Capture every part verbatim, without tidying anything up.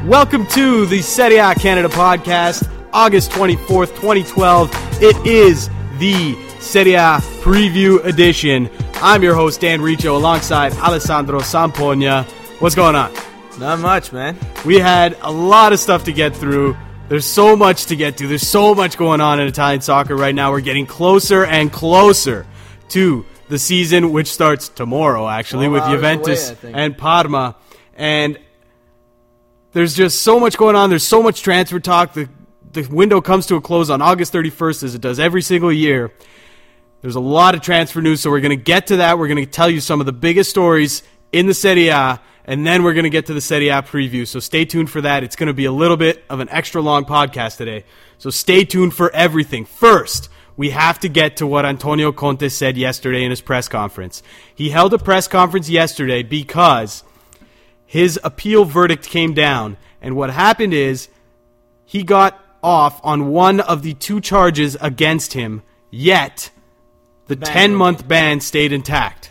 Welcome to the Serie A Canada podcast, August twenty-fourth, twenty twelve. It is the Serie A Preview Edition. I'm your host, Dan Riccio, alongside Alessandro Sampogna. What's going on? Not much, man. We had a lot of stuff to get through. There's so much to get to. There's so much going on in Italian soccer right now. We're getting closer and closer to the season, which starts tomorrow, actually, with Juventus away, and Parma. And there's just so much going on. There's so much transfer talk. The, the window comes to a close on August thirty-first, as it does every single year. There's a lot of transfer news, so we're going to get to that. We're going to tell you some of the biggest stories in the Serie A, and then we're going to get to the Serie A preview. So stay tuned for that. It's going to be a little bit of an extra long podcast today. So stay tuned for everything. First, we have to get to what Antonio Conte said yesterday in his press conference. He held a press conference yesterday because his appeal verdict came down. And what happened is he got off on one of the two charges against him, yet the ten-month ban stayed intact.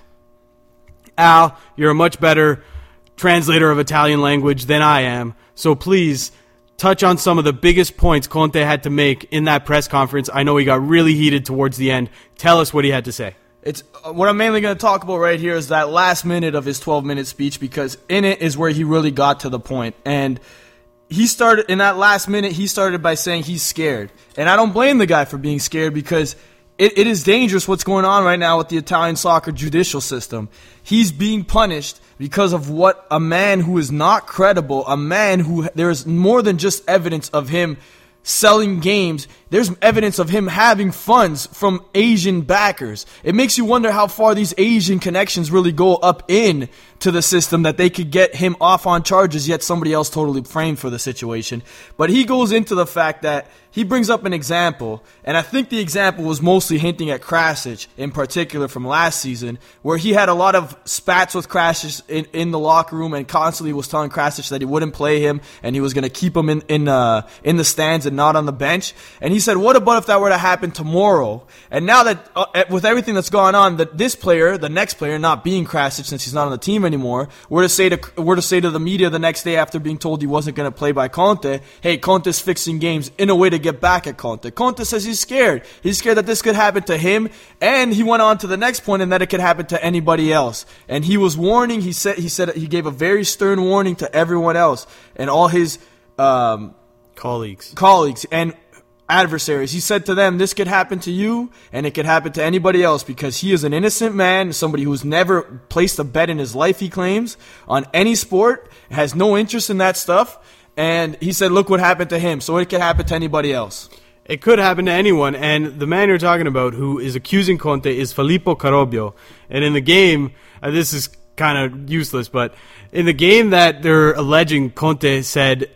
Al, you're a much better translator of Italian language than I am, so please touch on some of the biggest points Conte had to make in that press conference. I know he got really heated towards the end. Tell us what he had to say. It's uh, what I'm mainly going to talk about right here is that last minute of his twelve-minute speech, because in it is where he really got to the point. And he started, in that last minute, he started by saying he's scared. And I don't blame the guy for being scared, because it, it is dangerous what's going on right now with the Italian soccer judicial system. He's being punished because of what a man who is not credible, a man who there is more than just evidence of him selling games. There's evidence of him having funds from Asian backers. It makes you wonder how far these Asian connections really go up in to the system that they could get him off on charges, yet somebody else totally framed for the situation. But he goes into the fact that he brings up an example, and I think the example was mostly hinting at Krasic in particular from last season, where he had a lot of spats with Krasic in, in the locker room and constantly was telling Krasic that he wouldn't play him and he was going to keep him in in, uh, in the stands and not on the bench. And he said, what about if that were to happen tomorrow? And now that, uh, with everything that's gone on, that this player, the next player, not being Krasic since he's not on the team anymore, were to say to were to say to the media the next day after being told he wasn't going to play by Conte, hey, Conte's fixing games in a way to get back at Conte. Conte says he's scared. He's scared that this could happen to him, and he went on to the next point, and that it could happen to anybody else. And he was warning. He said he said he gave a very stern warning to everyone else and all his um, colleagues, colleagues, and adversaries. He said to them, this could happen to you and it could happen to anybody else, because he is an innocent man, somebody who's never placed a bet in his life, he claims, on any sport, has no interest in that stuff. And he said, look what happened to him, so it could happen to anybody else. It could happen to anyone. And the man you're talking about who is accusing Conte is Filippo Carobbio. And in the game, uh, this is kind of useless, but in the game that they're alleging, Conte said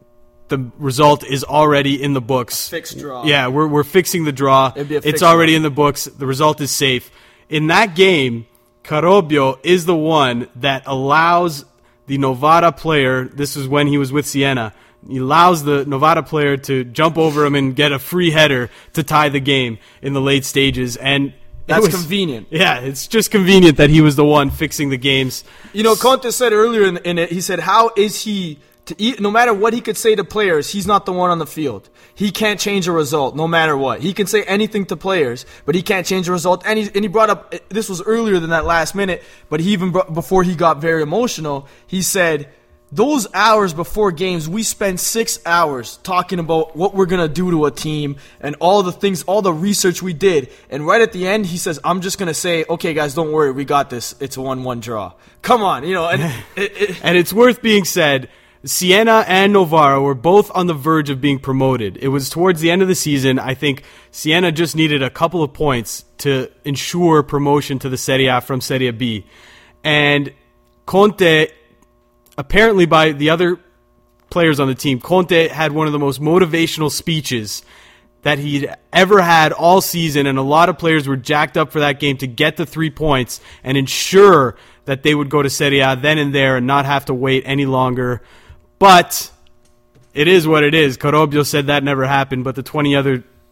the result is already in the books. Fixed draw. Yeah, we're we're fixing the draw. It's already draw. in the books. The result is safe. In that game, Carobbio is the one that allows the Novara player, this is when he was with Siena, he allows the Novara player to jump over him and get a free header to tie the game in the late stages. And that's was, convenient. Yeah, it's just convenient that he was the one fixing the games. You know, Conte said earlier in, in it, he said, how is he... To eat, no matter what he could say to players, he's not the one on the field. He can't change a result no matter what. He can say anything to players, but he can't change a result. And he, and he brought up, this was earlier than that last minute, but he even brought, before he got very emotional, he said, those hours before games, we spend six hours talking about what we're going to do to a team and all the things, all the research we did. And right at the end, he says, I'm just going to say, okay, guys, don't worry. We got this. It's a one one draw. Come on. You know, and, it, it, and it's worth being said, Siena and Novara were both on the verge of being promoted. It was towards the end of the season. I think Siena just needed a couple of points to ensure promotion to the Serie A from Serie B. And Conte, apparently by the other players on the team, Conte had one of the most motivational speeches that he'd ever had all season, and a lot of players were jacked up for that game to get the three points and ensure that they would go to Serie A then and there and not have to wait any longer. But it is what it is. Carobbio said that never happened, but the twenty other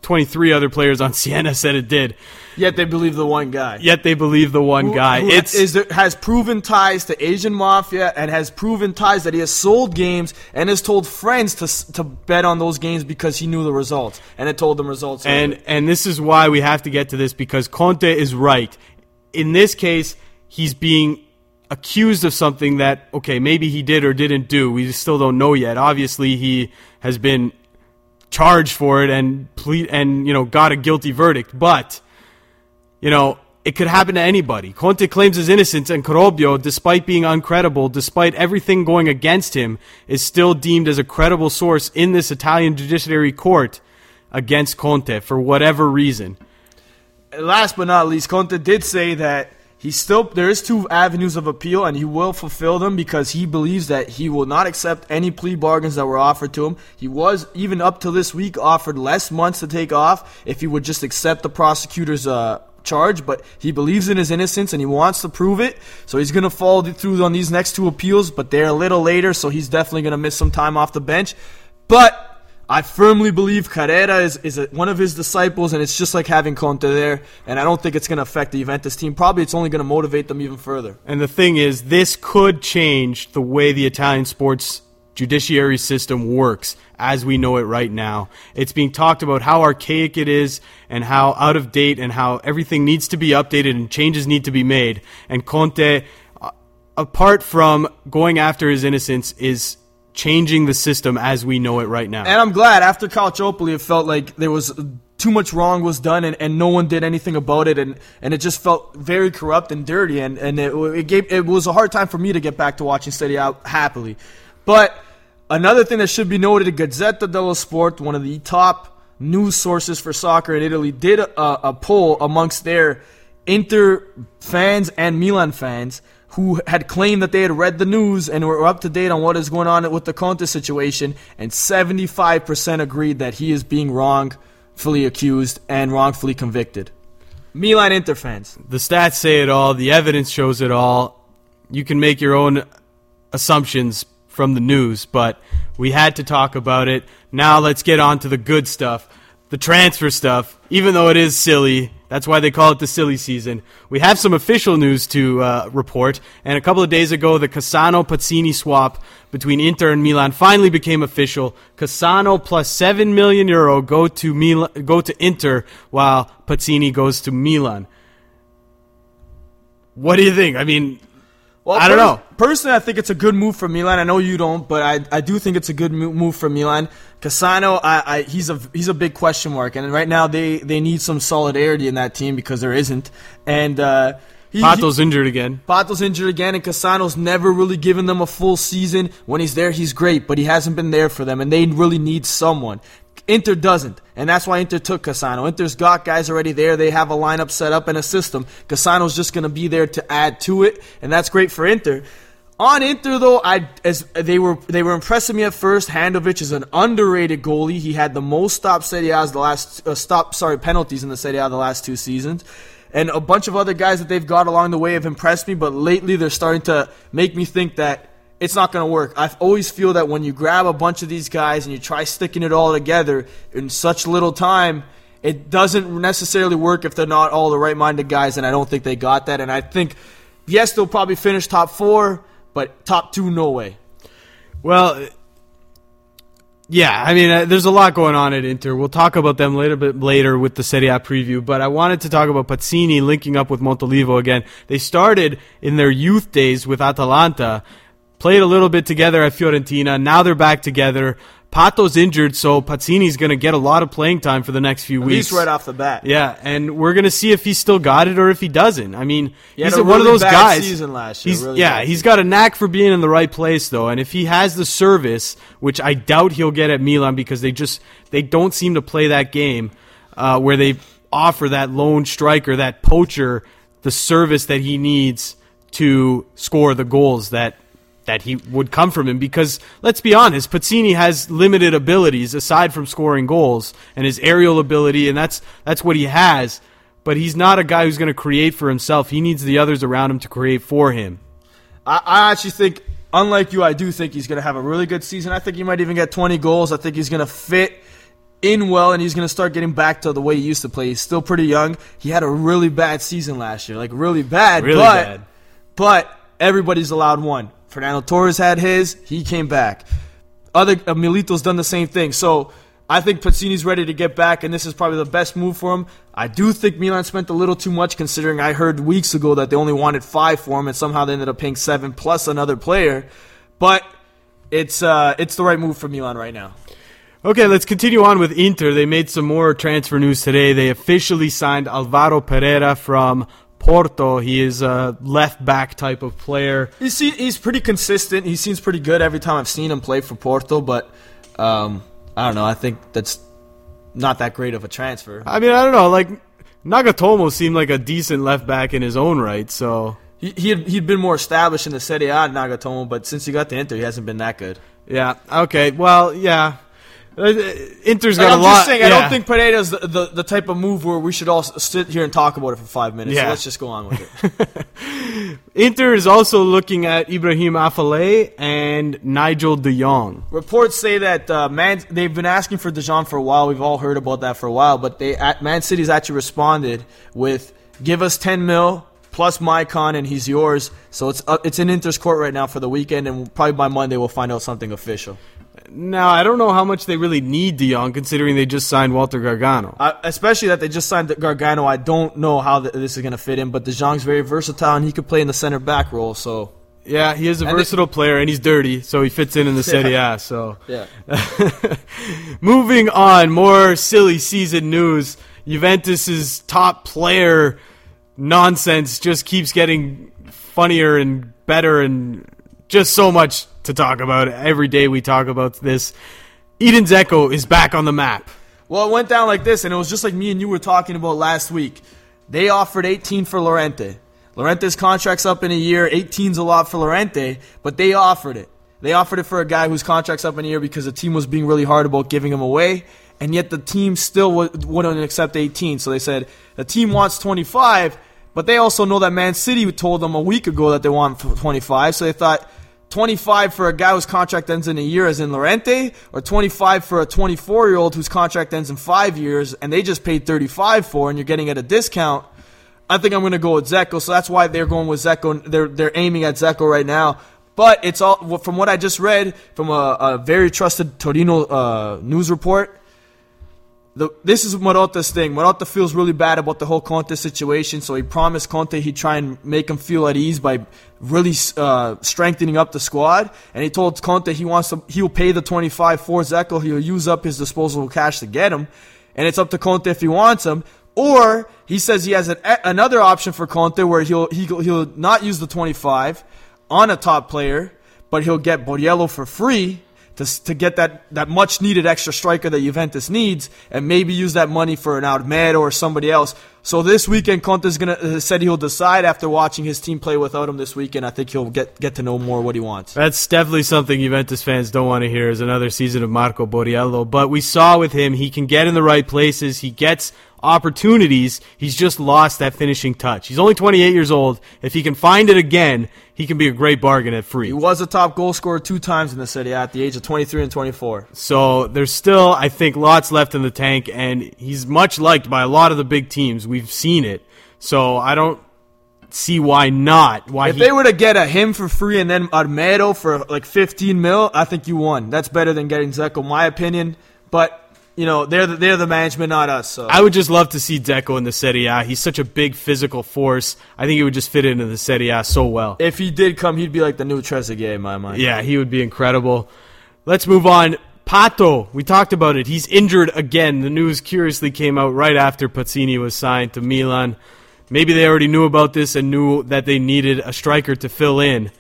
twenty-three other players on Siena said it did. Yet they believe the one guy. Yet they believe the one who, guy. Who it's is there, has proven ties to Asian Mafia and has proven ties that he has sold games and has told friends to to bet on those games because he knew the results and it told them results. And early. And this is why we have to get to this, because Conte is right. In this case, he's being accused of something that, okay, maybe he did or didn't do. We still don't know yet. Obviously, he has been charged for it and ple- and you know got a guilty verdict, but you know it could happen to anybody. Conte claims his innocence, and Corobio, despite being uncredible, despite everything going against him, is still deemed as a credible source in this Italian judiciary court against Conte for whatever reason. Last but not least, Conte did say that He's still there is two avenues of appeal, and he will fulfill them because he believes that he will not accept any plea bargains that were offered to him. He was, even up to this week, offered less months to take off if he would just accept the prosecutor's uh, charge, but he believes in his innocence and he wants to prove it, so he's going to follow through on these next two appeals, but they're a little later, so he's definitely going to miss some time off the bench. But I firmly believe Carrera is, is a, one of his disciples, and it's just like having Conte there, and I don't think it's going to affect the Juventus team. Probably it's only going to motivate them even further. And the thing is, this could change the way the Italian sports judiciary system works as we know it right now. It's being talked about how archaic it is and how out of date and how everything needs to be updated and changes need to be made. And Conte, apart from going after his innocence, is changing the system as we know it right now. And I'm glad after Calciopoli, it felt like there was too much wrong was done and, and no one did anything about it, and, and it just felt very corrupt and dirty, and, and it, it gave it was a hard time for me to get back to watching Serie A happily. But another thing that should be noted, Gazzetta dello Sport, one of the top news sources for soccer in Italy, did a, a poll amongst their Inter fans and Milan fans who had claimed that they had read the news and were up to date on what is going on with the Conte situation, and seventy-five percent agreed that he is being wrongfully accused and wrongfully convicted. Milan Inter fans. The stats say it all. The evidence shows it all. You can make your own assumptions from the news, but we had to talk about it. Now let's get on to the good stuff, the transfer stuff, even though it is silly. That's why they call it the silly season. We have some official news to uh, report, and a couple of days ago, the Cassano-Pazzini swap between Inter and Milan finally became official. Cassano plus seven million euro go to Milan, go to Inter, while Pazzini goes to Milan. What do you think? I mean, well, I don't pers- know. Personally, I think it's a good move for Milan. I know you don't, but I I do think it's a good move for Milan. Cassano, I, I he's a he's a big question mark, and right now they, they need some solidarity in that team because there isn't. And uh, he, Pato's he, injured again. Pato's injured again, and Cassano's never really given them a full season. When he's there, he's great, but he hasn't been there for them, and they really need someone. Inter doesn't, and that's why Inter took Cassano. Inter's got guys already there. They have a lineup set up and a system. Cassano's just going to be there to add to it, and that's great for Inter. On Inter, though, I as they were they were impressing me at first. Handovich is an underrated goalie. He had the most stop Serie A's the last uh, stop sorry penalties in the Serie A the last two seasons, and a bunch of other guys that they've got along the way have impressed me. But lately, they're starting to make me think that it's not going to work. I always feel that when you grab a bunch of these guys and you try sticking it all together in such little time, it doesn't necessarily work if they're not all the right-minded guys, and I don't think they got that. And I think, yes, they'll probably finish top four, but top two, no way. Well, yeah, I mean, uh, there's a lot going on at Inter. We'll talk about them a little bit later with the Serie A preview, but I wanted to talk about Pazzini linking up with Montolivo again. They started in their youth days with Atalanta, played a little bit together at Fiorentina. Now they're back together. Pato's injured, so Pazzini's going to get a lot of playing time for the next few At weeks. least right off the bat. Yeah, and we're going to see if he's still got it or if he doesn't. I mean, he he's had a one really of those bad guys. Season last year, He's, really yeah, bad he's season. got a knack for being in the right place, though, and if he has the service, which I doubt he'll get at Milan because they just they don't seem to play that game uh, where they offer that lone striker, that poacher, the service that he needs to score the goals that that he would come from him, because let's be honest, Pazzini has limited abilities aside from scoring goals and his aerial ability, and that's that's what he has, but he's not a guy who's going to create for himself. He needs the others around him to create for him. I, I actually think, unlike you, I do think he's going to have a really good season. I think he might even get twenty goals. I think he's going to fit in well, and he's going to start getting back to the way he used to play. He's still pretty young. He had a really bad season last year, like really bad. Really but, bad. But everybody's allowed one. Fernando Torres had his. He came back. Other uh, Milito's done the same thing. So I think Pazzini's ready to get back, and this is probably the best move for him. I do think Milan spent a little too much, considering I heard weeks ago that they only wanted five for him, and somehow they ended up paying seven plus another player. But it's uh, it's the right move for Milan right now. Okay, let's continue on with Inter. They made some more transfer news today. They officially signed Alvaro Pereira from Porto. He is a left-back type of player. He's, he's pretty consistent. He seems pretty good every time I've seen him play for Porto, but um, I don't know. I think that's not that great of a transfer. I mean, I don't know. Like, Nagatomo seemed like a decent left-back in his own right, so... He, he had, he'd been more established in the Serie A, Nagatomo, but since he got to Inter, he hasn't been that good. Yeah, okay. Well, yeah. Inter's got like, a I'm lot. Just saying, yeah. I don't think Pereira's the, the, the type of move where we should all sit here and talk about it for five minutes. Yeah. So let's just go on with it. Inter is also looking at Ibrahim Afellay and Nigel de Jong. Reports say that uh, Man, they've been asking for De Jong for a while. We've all heard about that for a while, but they at Man City's actually responded with, give us ten mil plus Maicon and he's yours. So it's uh, it's in Inter's court right now for the weekend, and probably by Monday we'll find out something official. Now, I don't know how much they really need De Jong, considering they just signed Walter Gargano. Uh, especially that they just signed Gargano. I don't know how th- this is going to fit in, but De Jong's very versatile, and he could play in the center back role. So yeah, he is a and versatile it, player, and he's dirty, so he fits in in the Serie A. So yeah. Moving on, more silly season news. Juventus's top player nonsense just keeps getting funnier and better, and just so much to talk about. Every day we talk about this. Edin Dzeko is back on the map. Well, it went down like this, and it was just like me and you were talking about last week. They offered eighteen for Llorente. Llorente's contract's up in a year. eighteen's a lot for Llorente, but they offered it. They offered it for a guy whose contract's up in a year because the team was being really hard about giving him away, and yet the team still wouldn't accept eighteen. So they said the team wants twenty-five, but they also know that Man City told them a week ago that they want twenty-five, so they thought twenty-five for a guy whose contract ends in a year as in Llorente, or twenty-five for a twenty-four-year-old whose contract ends in five years, and they just paid thirty-five for, and you're getting at a discount. I think I'm going to go with Dzeko, so that's why they're going with Dzeko. They're they're aiming at Dzeko right now. But it's all from what I just read from a, a very trusted Torino uh, news report. The, this is Marotta's thing. Marotta feels really bad about the whole Conte situation, so he promised Conte he'd try and make him feel at ease by really uh, strengthening up the squad. And he told Conte he wants to, he'll pay the twenty-five for Dzeko. He'll use up his disposable cash to get him, and it's up to Conte if he wants him. Or he says he has an, another option for Conte where he'll he'll he'll not use the twenty-five on a top player, but he'll get Borriello for free. To, to get that, that much-needed extra striker that Juventus needs, and maybe use that money for an Almeida or somebody else. So this weekend, Conte's gonna uh, said he'll decide after watching his team play without him this weekend. I think he'll get get to know more what he wants. That's definitely something Juventus fans don't want to hear, is another season of Marco Borriello. But we saw with him, he can get in the right places. He gets opportunities. He's just lost that finishing touch. He's only twenty-eight years old. If he can find it again, he can be a great bargain at free. He was a top goal scorer two times in the Serie A at the age of twenty-three and twenty-four. So there's still, I think, lots left in the tank, and he's much liked by a lot of the big teams. We've seen it. So I don't see why not. Why if he, they were to get a him for free and then Armedo for like fifteen mil, I think you won. That's better than getting Dzeko, my opinion. But you know, they're the, they're the management, not us. So I would just love to see Dzeko in the Serie A. He's such a big physical force. I think he would just fit into the Serie A so well. If he did come, he'd be like the new Trezeguet in my mind. Yeah, he would be incredible. Let's move on. Pato, we talked about it. He's injured again. The news curiously came out right after Pazzini was signed to Milan. Maybe they already knew about this and knew that they needed a striker to fill in.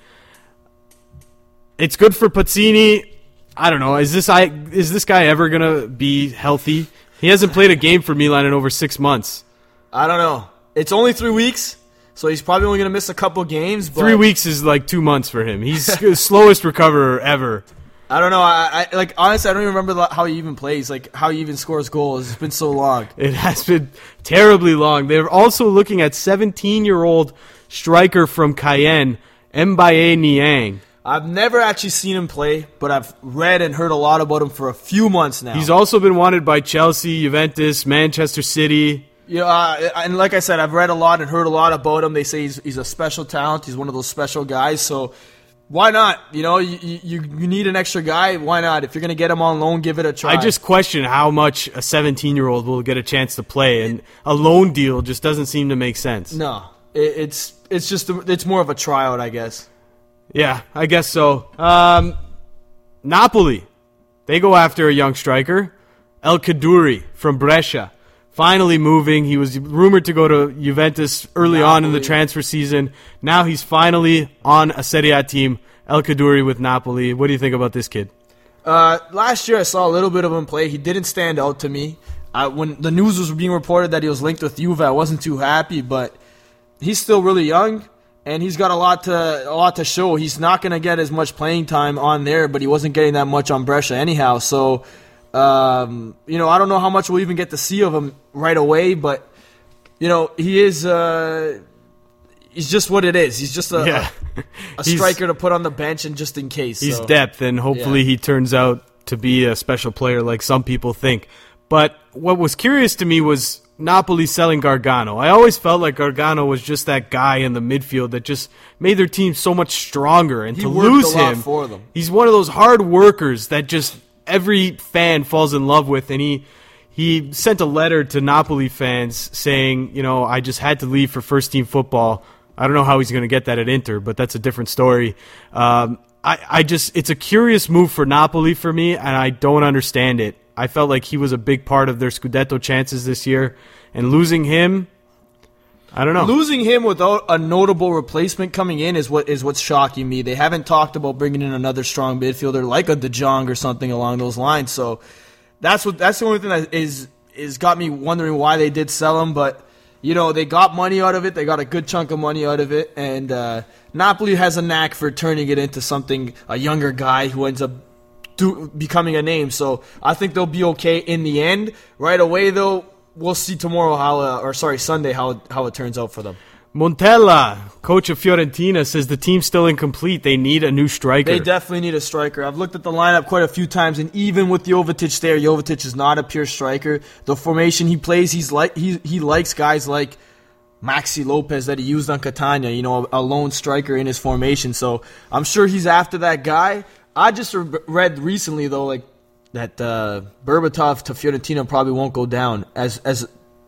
It's good for Pazzini. I don't know. Is this I is this guy ever going to be healthy? He hasn't played a game for Milan in over six months. I don't know. It's only three weeks, so he's probably only going to miss a couple games. But Three weeks is like two months for him. He's the slowest recoverer ever. I don't know. I, I like honestly, I don't even remember how he even plays, like how he even scores goals. It's been so long. It has been terribly long. They're also looking at seventeen-year-old striker from Cayenne, Mbaye Niang. I've never actually seen him play, but I've read and heard a lot about him for a few months now. He's also been wanted by Chelsea, Juventus, Manchester City. Yeah, uh, and like I said, I've read a lot and heard a lot about him. They say he's he's a special talent. He's one of those special guys. So why not? You know, you you, you need an extra guy. Why not? If you're going to get him on loan, give it a try. I just question how much a seventeen-year-old will get a chance to play, and a loan deal just doesn't seem to make sense. No, it, it's it's just it's more of a tryout, I guess. Yeah, I guess so. Um, Napoli, they go after a young striker, El Kaddouri from Brescia. Finally moving. He was rumored to go to Juventus early Napoli. on in the transfer season. Now he's finally on a Serie A team, El Kaddouri with Napoli. What do you think about this kid? Uh, last year I saw a little bit of him play. He didn't stand out to me. Uh, when the news was being reported that he was linked with Juve, I wasn't too happy, but he's still really young. And he's got a lot to a lot to show. He's not going to get as much playing time on there, but he wasn't getting that much on Brescia anyhow. So, um, you know, I don't know how much we'll even get to see of him right away. But, you know, he is uh, he's just what it is. He's just a, yeah. a, a striker to put on the bench and just in case. He's so. depth, and hopefully yeah. he turns out to be a special player like some people think. But what was curious to me was Napoli selling Gargano. I always felt like Gargano was just that guy in the midfield that just made their team so much stronger. And he to worked lose a lot him, for them. He's one of those hard workers that just every fan falls in love with. And he he sent a letter to Napoli fans saying, you know, I just had to leave for first team football. I don't know how he's going to get that at Inter, but that's a different story. Um, I, I just it's a curious move for Napoli for me, and I don't understand it. I felt like he was a big part of their Scudetto chances this year, and losing him, I don't know. Losing him without a notable replacement coming in is what is what's shocking me. They haven't talked about bringing in another strong midfielder like a De Jong or something along those lines. So that's what that's the only thing that is is got me wondering why they did sell him. But you know, they got money out of it. They got a good chunk of money out of it, and uh, Napoli has a knack for turning it into something a younger guy who ends up Do, becoming a name. So I think they'll be okay in the end. Right away, though, we'll see tomorrow how, uh, or sorry, Sunday how how it turns out for them. Montella, coach of Fiorentina, says the team's still incomplete. They need a new striker. They definitely need a striker. I've looked at the lineup quite a few times, and even with Jovetic there, Jovetic is not a pure striker. The formation he plays, he's like he he likes guys like Maxi Lopez that he used on Catania, you know, a, a lone striker in his formation. So I'm sure he's after that guy. I just re- read recently, though, like that uh, Berbatov to Fiorentina probably won't go down as as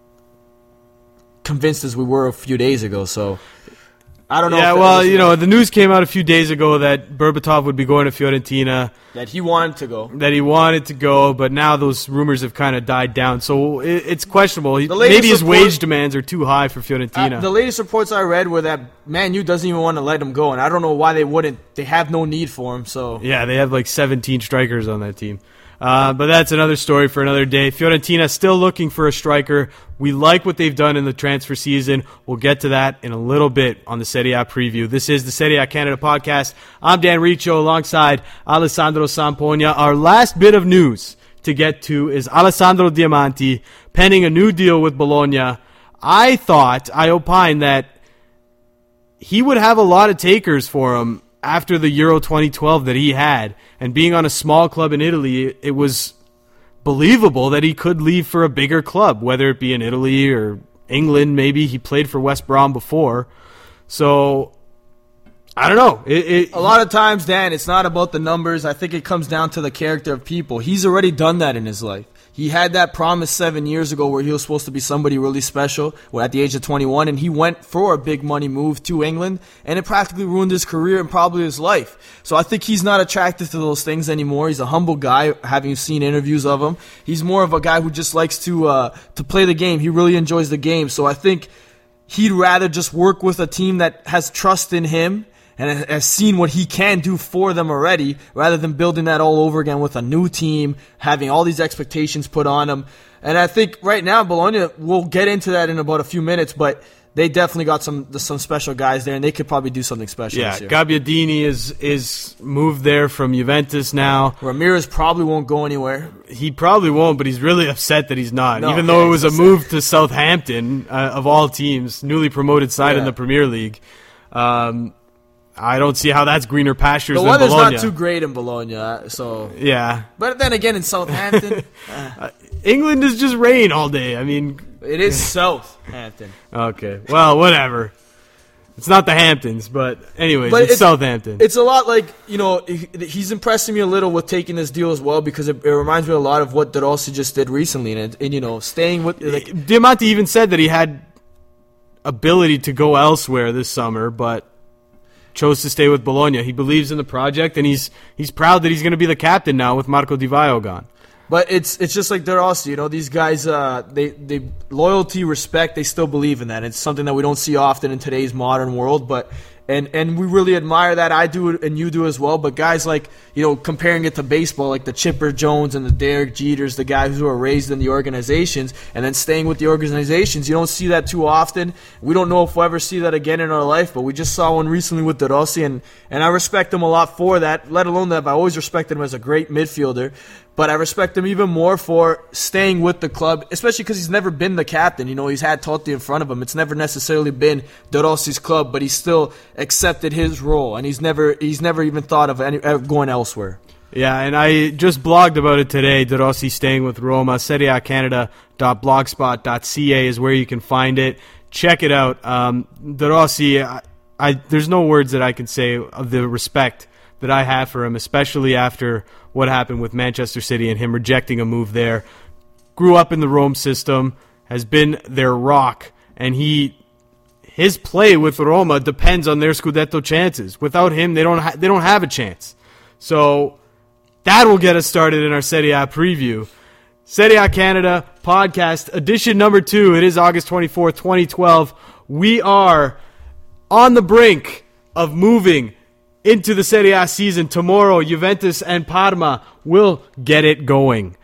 convinced as we were a few days ago. So I don't know. Yeah, if well, you know, the news came out a few days ago that Berbatov would be going to Fiorentina. That he wanted to go. That he wanted to go, but now those rumors have kind of died down. So it, it's questionable. He, The latest maybe his report- wage demands are too high for Fiorentina. Uh, the latest reports I read were that Man U doesn't even want to let him go, and I don't know why they wouldn't. They have no need for him. So Yeah, they have like seventeen strikers on that team. Uh, but that's another story for another day. Fiorentina still looking for a striker. We like what they've done in the transfer season. We'll get to that in a little bit on the Serie A preview. This is the Serie A Canada podcast. I'm Dan Riccio alongside Alessandro Sampogna. Our last bit of news to get to is Alessandro Diamanti penning a new deal with Bologna. I thought, I opined that he would have a lot of takers for him after the Euro twenty twelve that he had, and being on a small club in Italy, it was believable that he could leave for a bigger club, whether it be in Italy or England. Maybe he played for West Brom before. So I don't know. It, it, a lot of times, Dan, it's not about the numbers. I think it comes down to the character of people. He's already done that in his life. He had that promise seven years ago where he was supposed to be somebody really special at the age of twenty-one, and he went for a big money move to England, and it practically ruined his career and probably his life. So I think he's not attracted to those things anymore. He's a humble guy, having seen interviews of him. He's more of a guy who just likes to uh, to play the game. He really enjoys the game. So I think he'd rather just work with a team that has trust in him and has seen what he can do for them already, rather than building that all over again with a new team, having all these expectations put on him. And I think right now, Bologna, we'll get into that in about a few minutes, but they definitely got some some special guys there, and they could probably do something special yeah, this year. Gabbiadini is, is moved there from Juventus now. Ramirez probably won't go anywhere. He probably won't, but he's really upset that he's not. No, Even yeah, though it was a upset. move to Southampton, uh, of all teams, newly promoted side Yeah. in the Premier League. Um I don't see how that's greener pastures The than weather's Bologna. not too great in Bologna, so Yeah. But then again, in Southampton, uh, England is just rain all day. I mean, it is Southampton. okay. Well, whatever. It's not the Hamptons, but anyways, But it's, it's- Southampton. It's a lot like, you know, he- he's impressing me a little with taking this deal as well because it, it reminds me a lot of what De Rossi just did recently, and, and you know, staying with like Diamante even said that he had ability to go elsewhere this summer, but chose to stay with Bologna. He believes in the project, and he's he's proud that he's going to be the captain now with Marco Di Vaio gone. But it's it's just like De Rossi, you know, these guys, uh, they, they loyalty, respect, they still believe in that. It's something that we don't see often in today's modern world, but and and we really admire that. I do it, and you do as well. But guys like, you know, comparing it to baseball, like the Chipper Jones and the Derek Jeters, the guys who are raised in the organizations and then staying with the organizations, you don't see that too often. We don't know if we'll ever see that again in our life, but we just saw one recently with De Rossi, and, and I respect him a lot for that, let alone that I've always respected him as a great midfielder. But I respect him even more for staying with the club, especially because he's never been the captain. You know, he's had Totti in front of him. It's never necessarily been De Rossi's club, but he's still accepted his role, and he's never he's never even thought of any, going elsewhere. Yeah, and I just blogged about it today. De Rossi staying with Roma. Serie A Canada dot blogspot dot c a is where you can find it. Check it out. Um, De Rossi, I, I, there's no words that I can say of the respect that I have for him, especially after what happened with Manchester City and him rejecting a move there. Grew up in the Rome system, has been their rock, and he his play with Roma depends on their Scudetto chances. Without him, they don't ha- they don't have a chance. So that will get us started in our Serie A preview. Serie A Canada podcast edition number two. It is August twenty-fourth, twenty twelve. We are on the brink of moving into the Serie A season. Tomorrow, Juventus and Parma will get it going.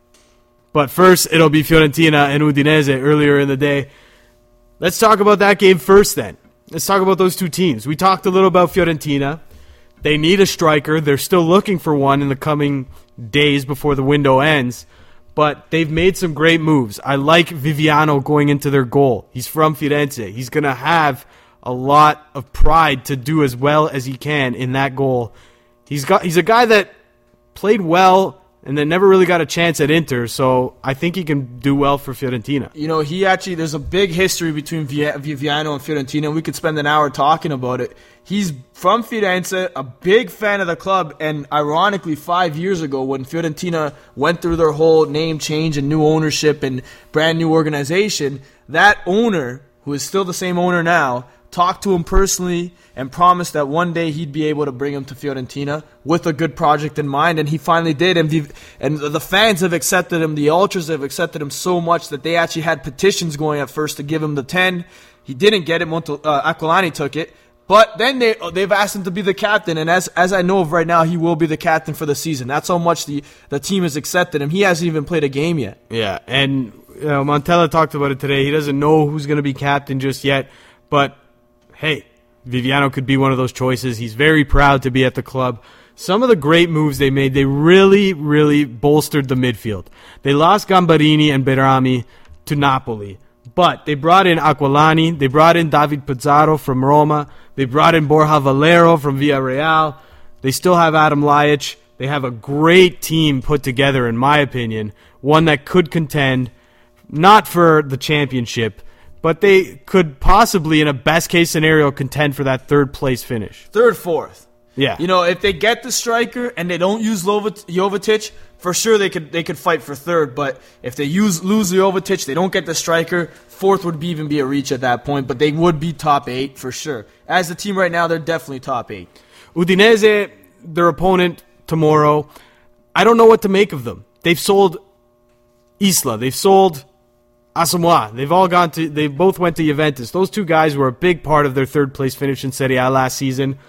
But first, it'll be Fiorentina and Udinese earlier in the day. Let's talk about that game first then. Let's talk about those two teams. We talked a little about Fiorentina. They need a striker. They're still looking for one in the coming days before the window ends. But they've made some great moves. I like Viviano going into their goal. He's from Firenze. He's going to have a lot of pride to do as well as he can in that goal. He's got he's a guy that played well and then never really got a chance at Inter, so I think he can do well for Fiorentina. You know, he actually, there's a big history between Viviano and Fiorentina, and we could spend an hour talking about it. He's from Firenze, a big fan of the club, and ironically, five years ago, when Fiorentina went through their whole name change and new ownership and brand new organization, that owner, who is still the same owner now, talked to him personally and promised that one day he'd be able to bring him to Fiorentina with a good project in mind, and he finally did. And the, and the fans have accepted him, the ultras have accepted him so much that they actually had petitions going at first to give him the ten. He didn't get it. Monto, uh, Aquilani took it. But then they, they've asked him to be the captain, and as as I know of right now, he will be the captain for the season. That's how much the, the team has accepted him. He hasn't even played a game yet. Yeah, and you know, Montella talked about it today. He doesn't know who's going to be captain just yet, but hey, Viviano could be one of those choices. He's very proud to be at the club. Some of the great moves they made, they really, really bolstered the midfield. They lost Gambarini and Berami to Napoli, but they brought in Aquilani, they brought in David Pizarro from Roma, they brought in Borja Valero from Villarreal. They still have Adam Ljajic. They have a great team put together, in my opinion, one that could contend, not for the championship, but they could possibly, in a best-case scenario, contend for that third-place finish. Third, fourth. Yeah. You know, if they get the striker and they don't use Lovit- Jovetic, for sure they could they could fight for third. But if they use lose Jovetic, they don't get the striker, fourth would be, even be a reach at that point. But they would be top eight for sure. As the team right now, they're definitely top eight. Udinese, their opponent tomorrow, I don't know what to make of them. They've sold Isla. They've sold Asamoah. They've all gone to. They both went to Juventus. Those two guys were a big part of their third place finish in Serie A last season.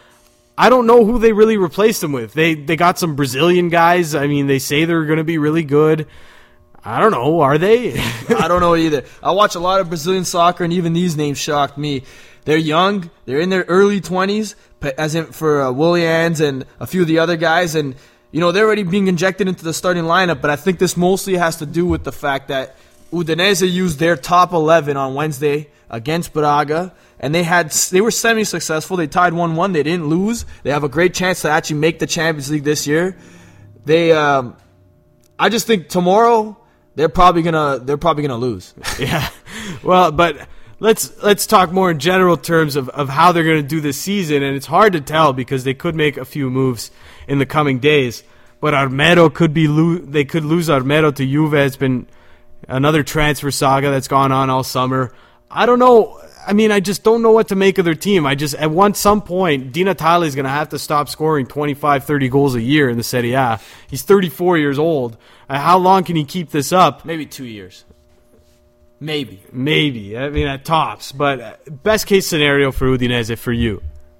I don't know who they really replaced them with. They they got some Brazilian guys. I mean, they say they're going to be really good. I don't know. Are they? I don't know either. I watch a lot of Brazilian soccer, and even these names shocked me. They're young. They're in their early twenties, as in for uh, Willians and a few of the other guys, and you know they're already being injected into the starting lineup. But I think this mostly has to do with the fact that Udinese used their top eleven on Wednesday against Braga, and they had they were semi-successful. They tied one one. They didn't lose. They have a great chance to actually make the Champions League this year. They, um, I just think tomorrow they're probably gonna they're probably gonna lose. Yeah, well, but let's let's talk more in general terms of, of how they're gonna do this season, and it's hard to tell because they could make a few moves in the coming days. But Armero could be lo- they could lose Armero to Juve. It's been another transfer saga that's gone on all summer. I don't know. I mean, I just don't know what to make of their team. I just, at one some point, Di Natale is going to have to stop scoring twenty-five, thirty goals a year in the Serie A. He's thirty-four years old. Uh, how long can he keep this up? Maybe two years. Maybe. Maybe. I mean, at tops. But uh, best case scenario for Udinese for you?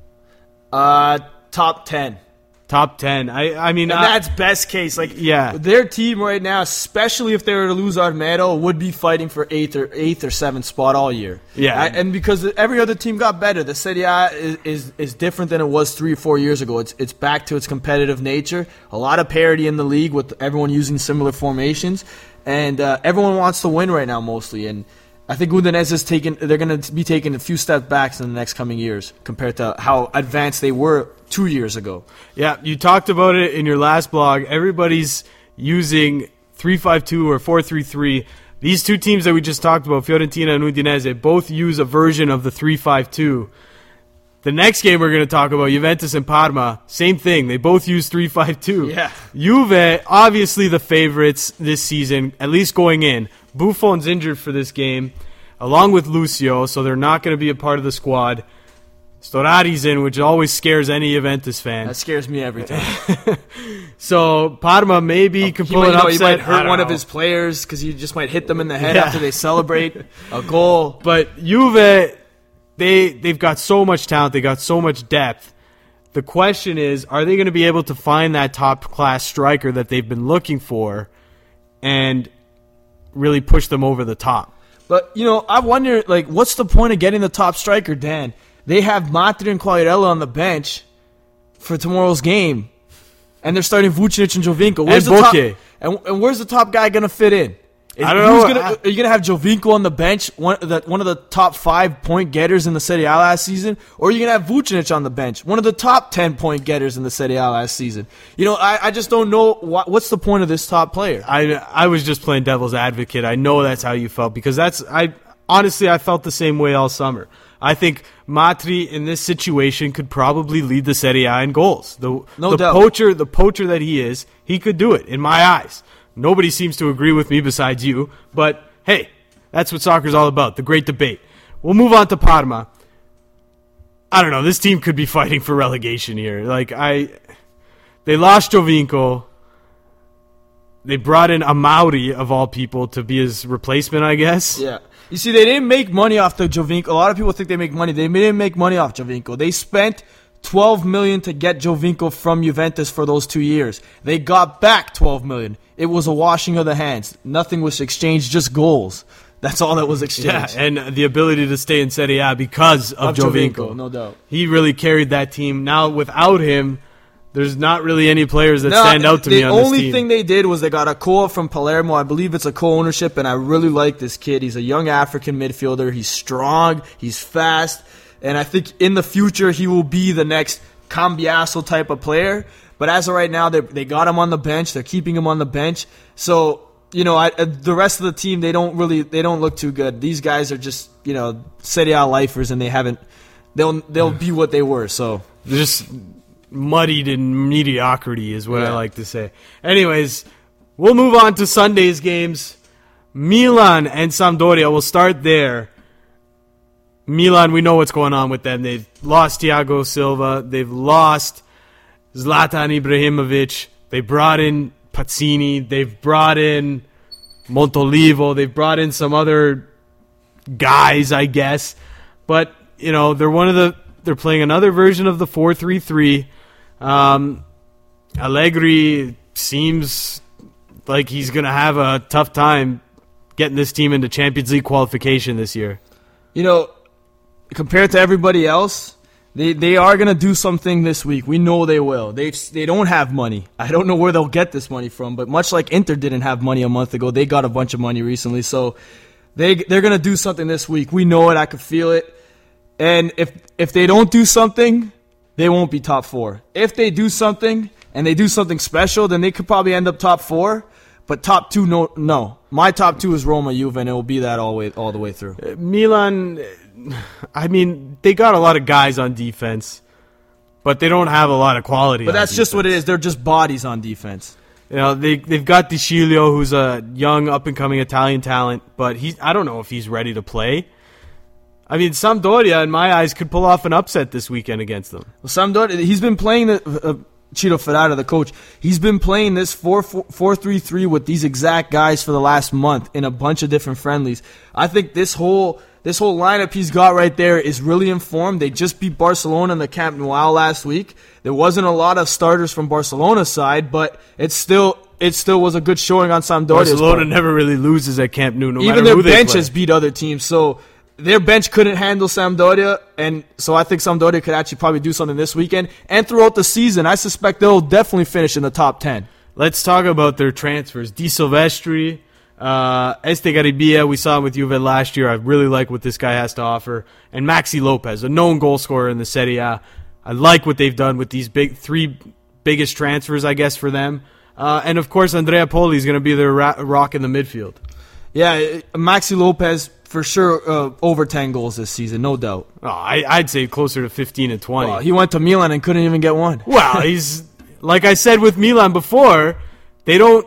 Uh, top ten. Top ten. I, I mean, and I, that's best case. Like, yeah. Their team right now, especially if they were to lose Armero, would be fighting for eighth or eighth or seventh spot all year. Yeah. I, and because every other team got better, the Serie A is, is is different than it was three or four years ago. It's it's back to its competitive nature. A lot of parity in the league with everyone using similar formations, and uh, everyone wants to win right now mostly. And I think Udinese is taking they're going to be taking a few steps back in the next coming years compared to how advanced they were two years ago. Yeah, you talked about it in your last blog. Everybody's using three five two or four three three. These two teams that we just talked about, Fiorentina and Udinese, both use a version of the three five two. The next game we're going to talk about, Juventus and Parma, same thing. They both use three five two. Yeah. Juve, obviously the favorites this season, at least going in. Buffon's injured for this game, along with Lucio, so they're not going to be a part of the squad. Storari's in, which always scares any Juventus fan. That scares me every time. So Parma maybe oh, can pull might, an you know, upset. He might hurt one know. of his players because he just might hit them in the head Yeah. after they celebrate a goal. But Juve, they, they've got so much talent. They got so much depth. The question is, are they going to be able to find that top-class striker that they've been looking for and really push them over the top? But, you know, I wonder, like, what's the point of getting the top striker, Dan? They have Matri and Quagliarella on the bench for tomorrow's game, and they're starting Vucinic and Jovinko. Where's and the top, Bocche. and, and where's the top guy going to fit in? Is, I don't who's know. Gonna, I, are you going to have Jovinko on the bench, one, the, one of the top five point getters in the Serie A last season? Or are you going to have Vucinic on the bench, one of the top ten point getters in the Serie A last season? You know, I, I just don't know what, what's the point of this top player. I, I was just playing devil's advocate. I know that's how you felt because that's I honestly I felt the same way all summer. I think Matri in this situation could probably lead the Serie A in goals. The, no the doubt. poacher, the poacher that he is, he could do it in my eyes. Nobody seems to agree with me besides you, but hey, that's what soccer's all about, the great debate. We'll move on to Parma. I don't know, this team could be fighting for relegation here. Like I they lost Jovinko. They brought in Amauri of all people to be his replacement, I guess. Yeah. You see, they didn't make money off the Jovinko. A lot of people think they make money. They didn't make money off Jovinko. They spent twelve million dollars to get Jovinko from Juventus for those two years. They got back twelve million dollars. It was a washing of the hands. Nothing was exchanged, just goals. That's all that was exchanged. Yeah, and the ability to stay in Serie A because of, Of Jovinko. Jovinko, no doubt. He really carried that team. Now, without him, there's not really any players that No, stand out to the me on this only team. thing they did was they got a co-op from Palermo. I believe it's a co-ownership, and I really like this kid. He's a young African midfielder. He's strong. He's fast. And I think in the future he will be the next Cambiasso type of player. But as of right now, they they got him on the bench. They're keeping him on the bench. So, you know, I, uh, the rest of the team, they don't really they don't look too good. These guys are just, you know, Serie A lifers, and they haven't they'll they'll be what they were. So They're just muddied in mediocrity is what Yeah. I like to say. Anyways, we'll move on to Sunday's games. Milan and Sampdoria. We'll start there. Milan, we know what's going on with them. They've lost Thiago Silva. They've lost Zlatan Ibrahimovic. They brought in Pazzini. They've brought in Montolivo. They've brought in some other guys, I guess. But, you know, they're one of the they're playing another version of the four three three. Um, Allegri seems like he's going to have a tough time getting this team into Champions League qualification this year. You know, compared to everybody else, they they are going to do something this week. We know they will. They they don't have money. I don't know where they'll get this money from, but much like Inter didn't have money a month ago, they got a bunch of money recently. So They they're gonna do something this week. We know it. I can feel it. And if if they don't do something, they won't be top four. If they do something and they do something special, then they could probably end up top four. But top two, no, no. My top two is Roma, Juve, and it will be that all way all the way through. Uh, Milan, I mean, they got a lot of guys on defense, but they don't have a lot of quality. But on that's defense. just what it is. They're just bodies on defense. You know, they they've got Di Sciglio, who's a young up and coming Italian talent, but he's I don't know if he's ready to play. I mean, Sampdoria, in my eyes, could pull off an upset this weekend against them. Well, Sampdoria, he's been playing the. Uh, Ciro Ferrara, the coach, he's been playing this four three three with these exact guys for the last month in a bunch of different friendlies. I think this whole this whole lineup he's got right there is really informed. They just beat Barcelona in the Camp Nou last week. There wasn't a lot of starters from Barcelona's side, but it's still it still was a good showing on Sampdoria's Barcelona part. never really loses at Camp Nou, no Even matter their who they bench play. has beat other teams, so their bench couldn't handle Sampdoria, and so I think Sampdoria could actually probably do something this weekend. And throughout the season, I suspect they'll definitely finish in the top ten. Let's talk about their transfers. Di Silvestri, uh, Estegaribia, we saw him with Juve last year. I really like what this guy has to offer. And Maxi Lopez, a known goal scorer in the Serie A. I like what they've done with these big three biggest transfers, I guess, for them. Uh, and, of course, Andrea Poli is going to be their ra- rock in the midfield. Yeah, Maxi Lopez, for sure, uh, over ten goals this season, no doubt. Oh, I, I'd say closer to fifteen and twenty. Well, he went to Milan and couldn't even get one. Well, he's like I said with Milan before, they don't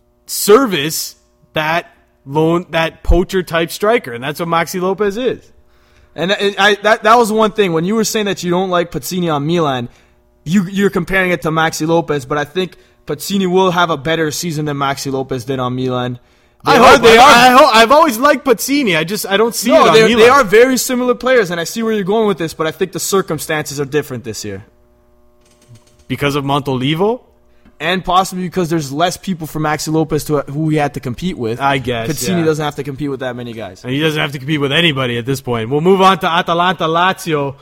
service that lone, that poacher type striker, and that's what Maxi Lopez is. And I, I, that that was one thing when you were saying that you don't like Pazzini on Milan, you you're comparing it to Maxi Lopez, but I think Pazzini will have a better season than Maxi Lopez did on Milan. They I are, hope they I, are. I hope, I've always liked Pazzini. I just I don't see No, it on they Milan. they are very similar players, and I see where you're going with this, but I think the circumstances are different this year. Because of Montolivo? And possibly because there's less people for Maxi Lopez to who he had to compete with. I guess, Pazzini yeah. doesn't have to compete with that many guys. And he doesn't have to compete with anybody at this point. We'll move on to Atalanta Lazio.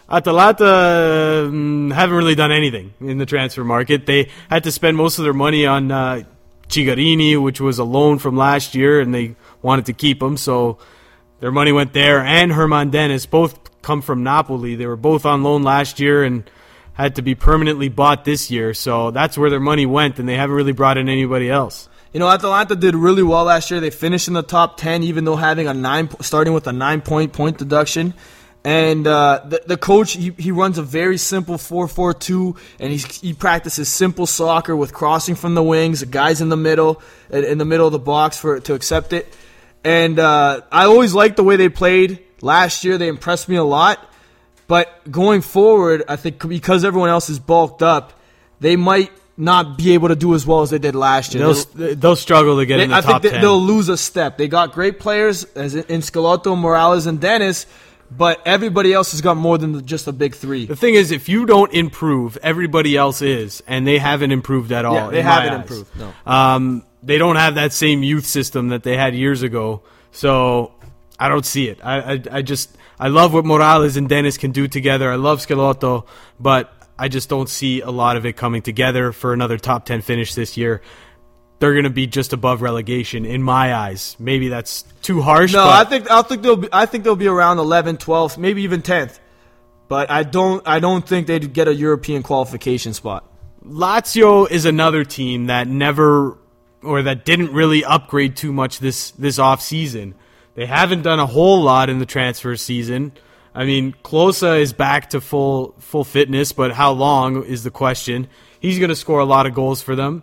Atalanta um, haven't really done anything in the transfer market. They had to spend most of their money on uh, Cigarini, which was a loan from last year, and they wanted to keep him, so their money went there. And Herman Dennis, both come from Napoli. They were both on loan last year and had to be permanently bought this year, so that's where their money went, and they haven't really brought in anybody else. You know, Atalanta did really well last year. They finished in the top ten, even though having a nine, starting with a nine-point point deduction. And uh, the the coach, he, he runs a very simple four four two, and he he practices simple soccer with crossing from the wings, guys in the middle, in the middle of the box for to accept it. And uh, I always liked the way they played last year. They impressed me a lot. But going forward, I think because everyone else is bulked up, they might not be able to do as well as they did last year. They'll, they'll struggle to get they, in the I top think ten. They'll lose a step. They got great players as in Schelotto, Morales, and Dennis, but everybody else has got more than just a big three. The thing is, if you don't improve, everybody else is, and they haven't improved at all. Yeah, they in my haven't eyes. improved. No. Um, they don't have that same youth system that they had years ago, so I don't see it. I, I, I just I love what Morales and Dennis can do together. I love Schelotto, but I just don't see a lot of it coming together for another top ten finish this year. They're going to be just above relegation in my eyes. Maybe that's too harsh. No, but I think I think they'll be I think they'll be around eleventh, twelfth, maybe even tenth. But I don't I don't think they'd get a European qualification spot. Lazio is another team that never or that didn't really upgrade too much this this offseason. They haven't done a whole lot in the transfer season. I mean, Klose is back to full full fitness, but how long is the question. He's going to score a lot of goals for them.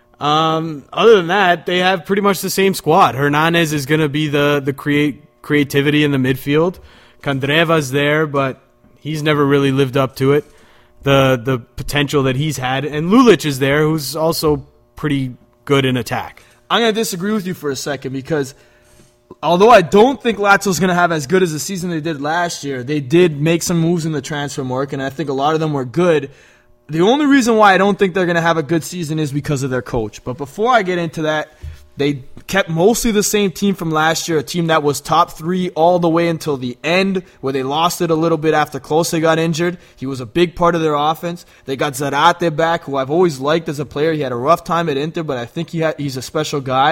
Um, other than that, they have pretty much the same squad. Hernandez is going to be the the create creativity in the midfield. Candreva's there, but he's never really lived up to it. The the potential that he's had, and Lulic is there, who's also pretty good in attack. I'm going to disagree with you for a second because although I don't think Lazio's going to have as good as the season they did last year, they did make some moves in the transfer market, and I think a lot of them were good. The only reason why I don't think they're going to have a good season is because of their coach. But before I get into that, they kept mostly the same team from last year, a team that was top three all the way until the end, where they lost it a little bit after Klose got injured. He was a big part of their offense. They got Zarate back, who I've always liked as a player. He had a rough time at Inter, but I think he had, he's a special guy.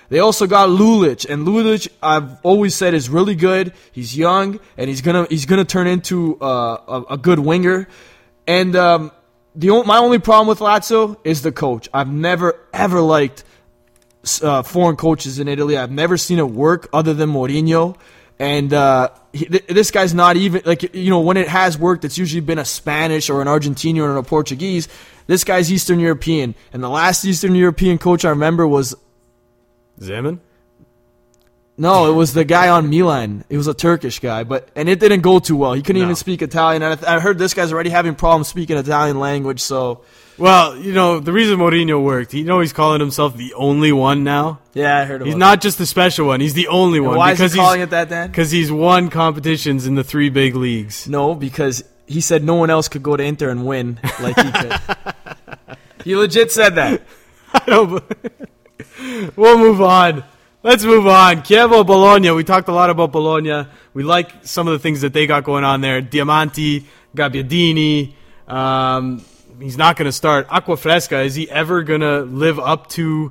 They also got Lulic, and Lulic I've always said is really good. He's young, and he's gonna he's gonna turn into uh, a, a good winger. And um, the my only problem with Lazio is the coach. I've never ever liked uh, foreign coaches in Italy. I've never seen it work other than Mourinho. And uh, he, this guy's not even, like, you know, when it has worked, it's usually been a Spanish or an Argentinian or a Portuguese. This guy's Eastern European. And the last Eastern European coach I remember was... Zeman? No, it was the guy on Milan. It was a Turkish guy, but and it didn't go too well. He couldn't no. even speak Italian. And I, th- I heard this guy's already having problems speaking Italian language, so... Well, you know, the reason Mourinho worked, you know he's calling himself the only one now? Yeah, I heard about He's that. not just the special one, he's the only and one. Why because is he calling it that, Dan? Because he's won competitions in the three big leagues. No, because he said no one else could go to Inter and win like he could. He legit said that. I don't... We'll move on. Let's move on. Chievo Bologna. We talked a lot about Bologna. We like some of the things that they got going on there. Diamanti, Gabbiadini. Um... He's not going to start. Acquafresca, is he ever going to live up to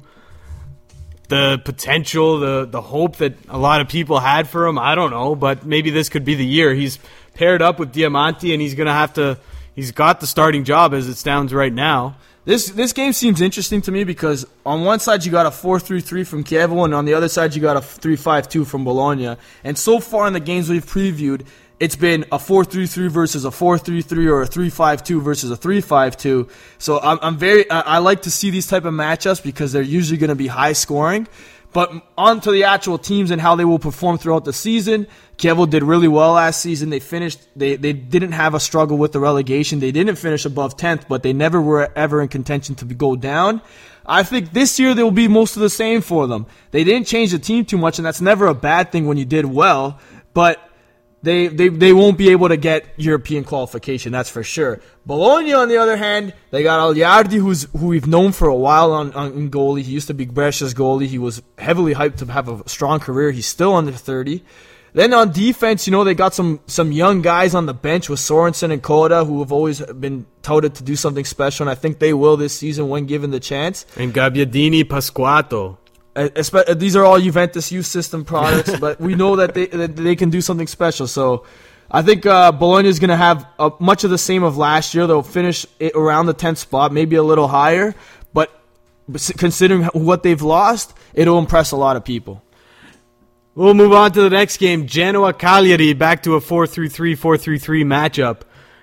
the potential, the the hope that a lot of people had for him? I don't know, but maybe this could be the year. He's paired up with Diamanti, and he's going to have to – he's got the starting job as it stands right now. This this game seems interesting to me because on one side you got a four three three from Chievo, and on the other side you got a three five two from Bologna. And so far in the games we've previewed – it's been a four three three versus a four three three or a three five two versus a three five two. So I'm, I'm very, I, I like to see these type of matchups because they're usually going to be high scoring. But on to the actual teams and how they will perform throughout the season. Chievo did really well last season. They finished, they, they didn't have a struggle with the relegation. They didn't finish above tenth, but they never were ever in contention to go down. I think this year they will be most of the same for them. They didn't change the team too much, and that's never a bad thing when you did well. But They, they they won't be able to get European qualification, that's for sure. Bologna, on the other hand, they got Agliardi, who's who we've known for a while on, on in goalie. He used to be Brescia's goalie. He was heavily hyped to have a strong career. He's still under thirty. Then on defense, you know, they got some some young guys on the bench with Sorensen and Koda, who have always been touted to do something special, and I think they will this season when given the chance. And Gabbiadini, Pasquato. These are all Juventus youth system products, but we know that they that they can do something special. So I think uh, Bologna is going to have a, much of the same of last year. They'll finish it around the tenth spot, maybe a little higher. But considering what they've lost, it'll impress a lot of people. We'll move on to the next game. Genoa Cagliari, back to a four three three, four three three matchup.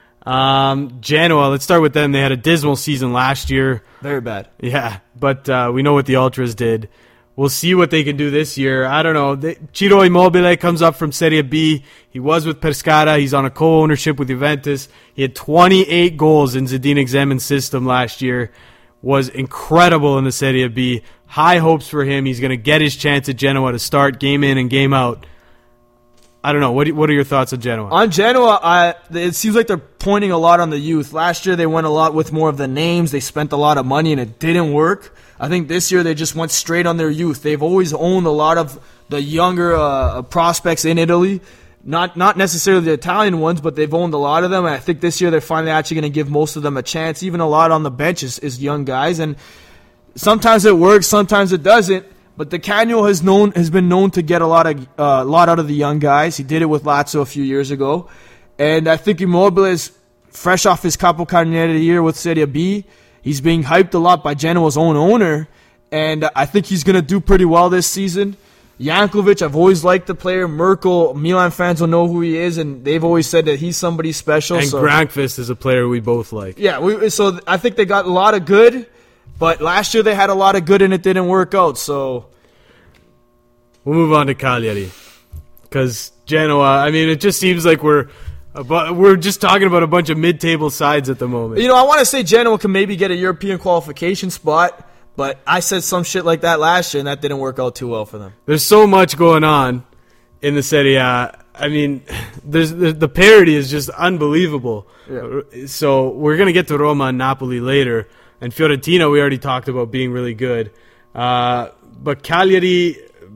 Um, Genoa, let's start with them. They had a dismal season last year. Very bad. Yeah, but uh, we know what the Ultras did. We'll see what they can do this year. I don't know. They, Ciro Immobile comes up from Serie B. He was with Pescara. He's on a co-ownership with Juventus. He had twenty-eight goals in Zidane Zeman's system last year. Was incredible in the Serie B. High hopes for him. He's going to get his chance at Genoa to start game in and game out. I don't know. What What are your thoughts on Genoa? On Genoa, I, it seems like they're pointing a lot on the youth. Last year, they went a lot with more of the names. They spent a lot of money, and it didn't work. I think this year they just went straight on their youth. They've always owned a lot of the younger uh, prospects in Italy. Not not necessarily the Italian ones, but they've owned a lot of them. And I think this year they're finally actually going to give most of them a chance. Even a lot on the bench is, is young guys. And sometimes it works, sometimes it doesn't. But the Canio has known has been known to get a lot of uh, lot out of the young guys. He did it with Lazio a few years ago, and I think Immobile is fresh off his Capocannoniere year with Serie B. He's being hyped a lot by Genoa's own owner, and I think he's going to do pretty well this season. Jankovic, I've always liked the player. Merkel, Milan fans will know who he is, and they've always said that he's somebody special. And so. Grankvist is a player we both like. Yeah, we, so I think they got a lot of good. But last year they had a lot of good and it didn't work out, so... We'll move on to Cagliari. Because Genoa, I mean, it just seems like we're about, we're just talking about a bunch of mid-table sides at the moment. You know, I want to say Genoa can maybe get a European qualification spot, but I said some shit like that last year and that didn't work out too well for them. There's so much going on in the Serie A. I mean, there's the, the parity is just unbelievable. Yeah. So we're going to get to Roma and Napoli later. And Fiorentina, we already talked about being really good. Uh, but Cagliari,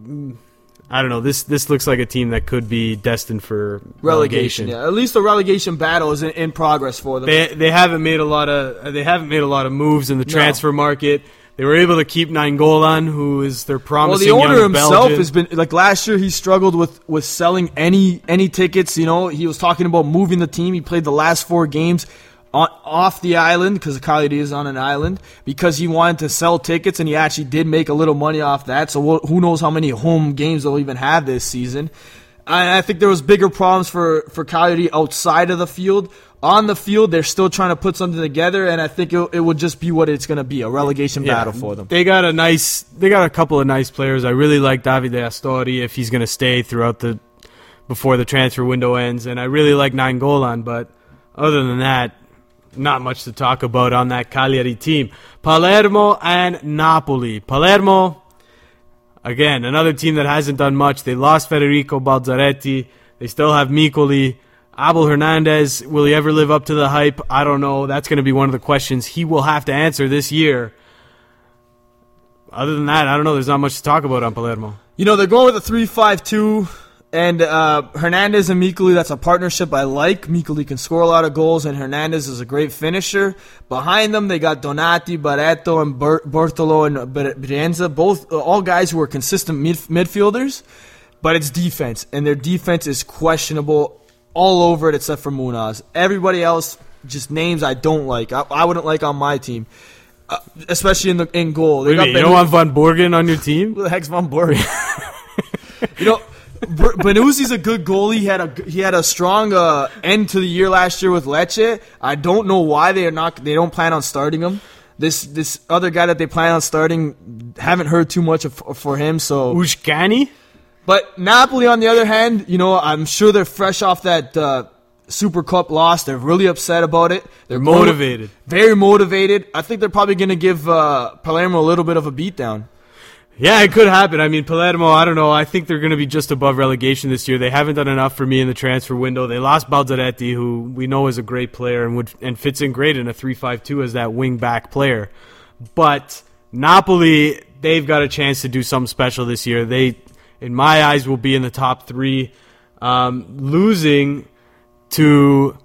I don't know. This this looks like a team that could be destined for relegation. relegation. Yeah, at least the relegation battle is in, in progress for them. They they haven't made a lot of they haven't made a lot of moves in the transfer no. market. They were able to keep Nainggolan, who is their promising Well, the owner young himself Belgian. has been like last year. He struggled with, with selling any any tickets. You know, he was talking about moving the team. He played the last four games on, off the island because Cagliari is on an island because he wanted to sell tickets, and he actually did make a little money off that. So we'll, who knows how many home games they'll even have this season. I, I think there was bigger problems for for Cagliari outside of the field. On the field, they're still trying to put something together, and I think it, it would just be what it's going to be, a relegation Yeah, battle for them. They got a nice, they got a couple of nice players. I really like Davide Astori if he's going to stay throughout the before the transfer window ends, and I really like Nainggolan. But other than that, not much to talk about on that Cagliari team. Palermo and Napoli. Palermo, again, another team that hasn't done much. They lost Federico Balzaretti. They still have Micoli. Abel Hernandez, will he ever live up to the hype? I don't know. That's going to be one of the questions he will have to answer this year. Other than that, I don't know. There's not much to talk about on Palermo. You know, they're going with a three five two, and uh, Hernandez and Micoli, that's a partnership I like. Micoli can score a lot of goals, and Hernandez is a great finisher. Behind them, they got Donati, Barreto, and Ber- Bertolo and Brienza, both uh, all guys who are consistent mid- midfielders, but it's defense, and their defense is questionable all over it except for Munoz. Everybody else, just names I don't like. I, I wouldn't like on my team, uh, especially in the in goal. They Wait, got you don't want Van Borgen on your team? Who the heck's Van Borgen? you know, Benuzzi's a good goalie. He had a he had a strong uh, end to the year last year with Lecce. I don't know why they are not. They don't plan on starting him. This this other guy that they plan on starting, haven't heard too much of, for him. So Ushkani? But Napoli, on the other hand, you know, I'm sure they're fresh off that uh, Super Cup loss. They're really upset about it. They're Motivated. Very motivated. I think they're probably going to give uh, Palermo a little bit of a beatdown. Yeah, it could happen. I mean, Palermo, I don't know. I think they're going to be just above relegation this year. They haven't done enough for me in the transfer window. They lost Balzaretti, who we know is a great player and would and fits in great in a three five two as that wing-back player. But Napoli, they've got a chance to do something special this year. They... in my eyes, will be in the top three. Um, losing to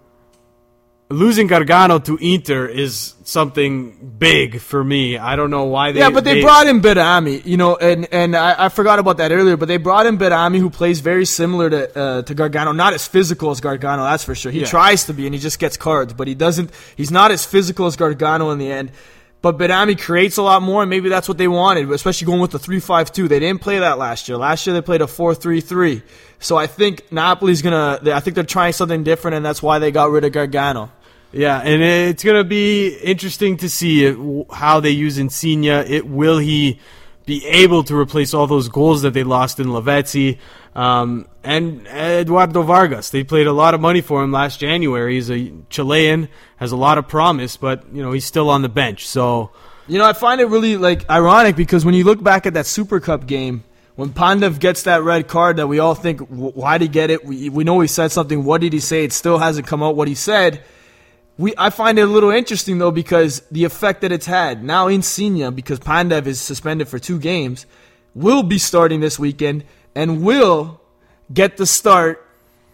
losing Gargano to Inter is something big for me. I don't know why they. Yeah, but they, they brought in Berami, you know, and and I, I forgot about that earlier. But they brought in Berami, who plays very similar to uh, to Gargano. Not as physical as Gargano, that's for sure. He Yeah. tries to be, and he just gets cards, but he doesn't. He's not as physical as Gargano in the end. But Berami creates a lot more, and maybe that's what they wanted, especially going with the three five two. They didn't play that last year. Last year they played a four three three. So I think Napoli's going to – I think they're trying something different, and that's why they got rid of Gargano. Yeah, and it's going to be interesting to see it, how they use Insigne. It, will he be able to replace all those goals that they lost in Lavezzi? Um, and Eduardo Vargas, they paid a lot of money for him last January. He's a Chilean, has a lot of promise, but you know he's still on the bench. So, you know, I find it really like ironic because when you look back at that Super Cup game, when Pandev gets that red card that we all think, why did he get it? We we know he said something. What did he say? It still hasn't come out what he said. We I find it a little interesting though because the effect that it's had. Now Insigne, because Pandev is suspended for two games, will be starting this weekend and will get the start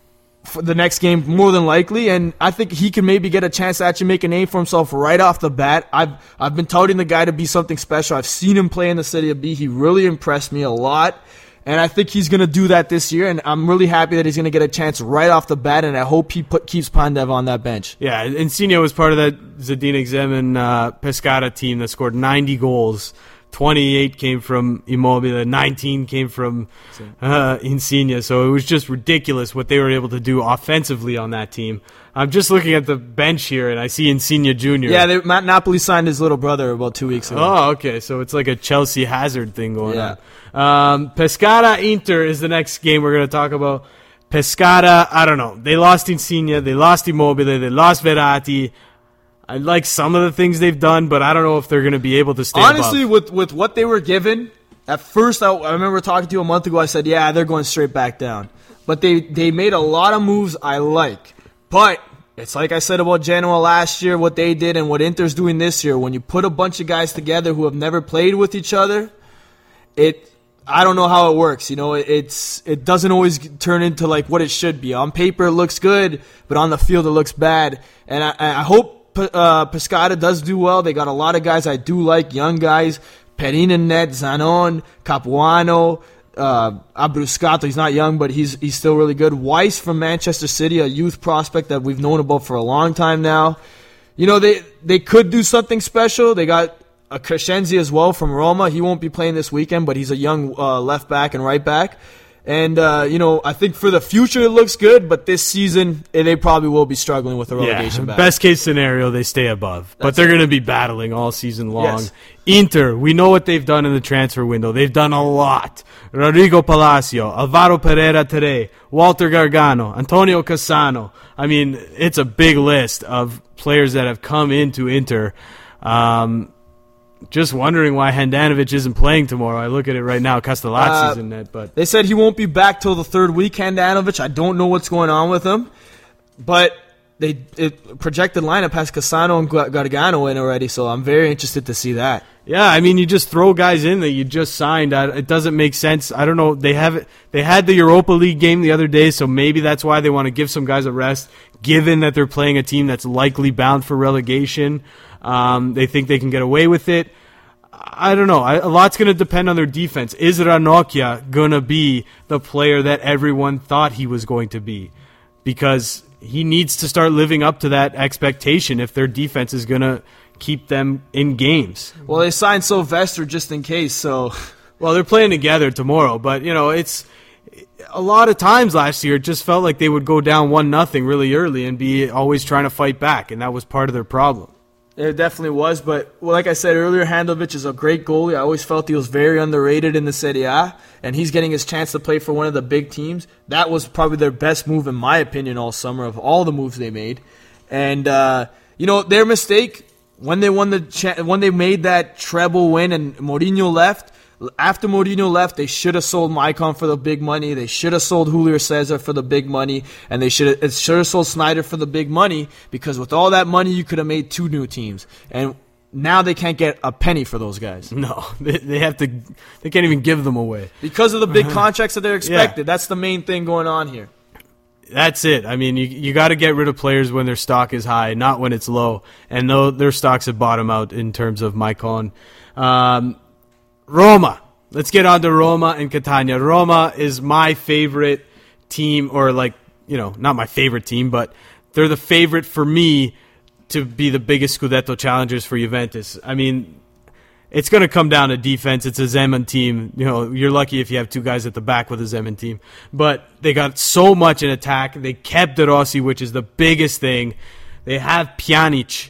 for the next game more than likely, and I think he can maybe get a chance to actually make a name for himself right off the bat. I've I've been touting the guy to be something special. I've seen him play in the Serie B. He really impressed me a lot, and I think he's going to do that this year, and I'm really happy that he's going to get a chance right off the bat, and I hope he put, keeps Pandev on that bench. yeah, Insigne was part of that Zidane Zeman uh, Pescara team that scored ninety goals. twenty-eight came from Immobile, nineteen came from uh, Insigne. So it was just ridiculous what they were able to do offensively on that team. I'm just looking at the bench here, and I see Insigne Junior Yeah, they, Matt Napoli signed his little brother about two weeks ago. Oh, okay. So it's like a Chelsea Hazard thing going Yeah. on. Um, Pescara Inter is the next game we're going to talk about. Pescara, I don't know. They lost Insigne, they lost Immobile, they lost Verratti. I like some of the things they've done, but I don't know if they're going to be able to stay Honestly, above. with with what they were given, at first I, I remember talking to you a month ago, I said, yeah, they're going straight back down. But they, they made a lot of moves I like. But it's like I said about Genoa last year, what they did and what Inter's doing this year. When you put a bunch of guys together who have never played with each other, it I don't know how it works. You know, it, it's it doesn't always turn into like what it should be. On paper it looks good, but on the field it looks bad. And I, I hope uh, Pescara does do well. They got a lot of guys I do like, young guys. Perin in net, Zanon, Capuano, uh, Abruscato. He's not young, but he's he's still really good. Weiss from Manchester City, a youth prospect that we've known about for a long time now. You know, they, they could do something special. They got a Crescenzi as well from Roma. He won't be playing this weekend, but he's a young uh, left back and right back. And, uh, you know, I think for the future it looks good, but this season eh, they probably will be struggling with the relegation yeah, battle. Best case scenario, they stay above. That's but they're going to be battling all season long. Yes. Inter, we know what they've done in the transfer window. They've done a lot. Rodrigo Palacio, Alvaro Pereira Tere, Walter Gargano, Antonio Cassano. I mean, it's a big list of players that have come into Inter. Um Just wondering why Handanovic isn't playing tomorrow. I look at it right now. Castellazzi's uh, in net, but they said he won't be back till the third week. Handanovic, I don't know what's going on with him, but they it projected lineup has Cassano and Gargano in already, so I'm very interested to see that. Yeah, I mean, you just throw guys in that you just signed. It doesn't make sense. I don't know. They have they had the Europa League game the other day, so maybe that's why they want to give some guys a rest, given that they're playing a team that's likely bound for relegation. Um, they think they can get away with it. I don't know. I, a lot's going to depend on their defense. Is Ranocchia going to be the player that everyone thought he was going to be? Because he needs to start living up to that expectation if their defense is going to keep them in games. Well, they signed Sylvester just in case, so... Well, they're playing together tomorrow, but, you know, it's... A lot of times last year, it just felt like they would go down one nothing really early and be always trying to fight back, and that was part of their problem. It definitely was, but well, like I said earlier, Handanovic is a great goalie. I always felt he was very underrated in the Serie A, and he's getting his chance to play for one of the big teams. That was probably their best move, in my opinion, all summer of all the moves they made. And uh, you know, their mistake when they won the cha- when they made that treble win and Mourinho left. After Mourinho left, they should have sold Maicon for the big money. They should have sold Julio Cesar for the big money. And they should have, should have sold Snyder for the big money, because with all that money, you could have made two new teams. And now they can't get a penny for those guys. No, they, they have to. They can't even give them away. Because of the big contracts that they're expected. Yeah. That's the main thing going on here. That's it. I mean, you you got to get rid of players when their stock is high, not when it's low. And though their stocks have bottomed out in terms of Maicon. Um Roma. Let's get on to Roma and Catania. Roma is my favorite team, or like, you know, not my favorite team, but they're the favorite for me to be the biggest Scudetto challengers for Juventus. I mean, it's going to come down to defense. It's a Zeman team. You know, you're lucky if you have two guys at the back with a Zeman team. But they got so much in attack. They kept De Rossi, which is the biggest thing. They have Pjanic,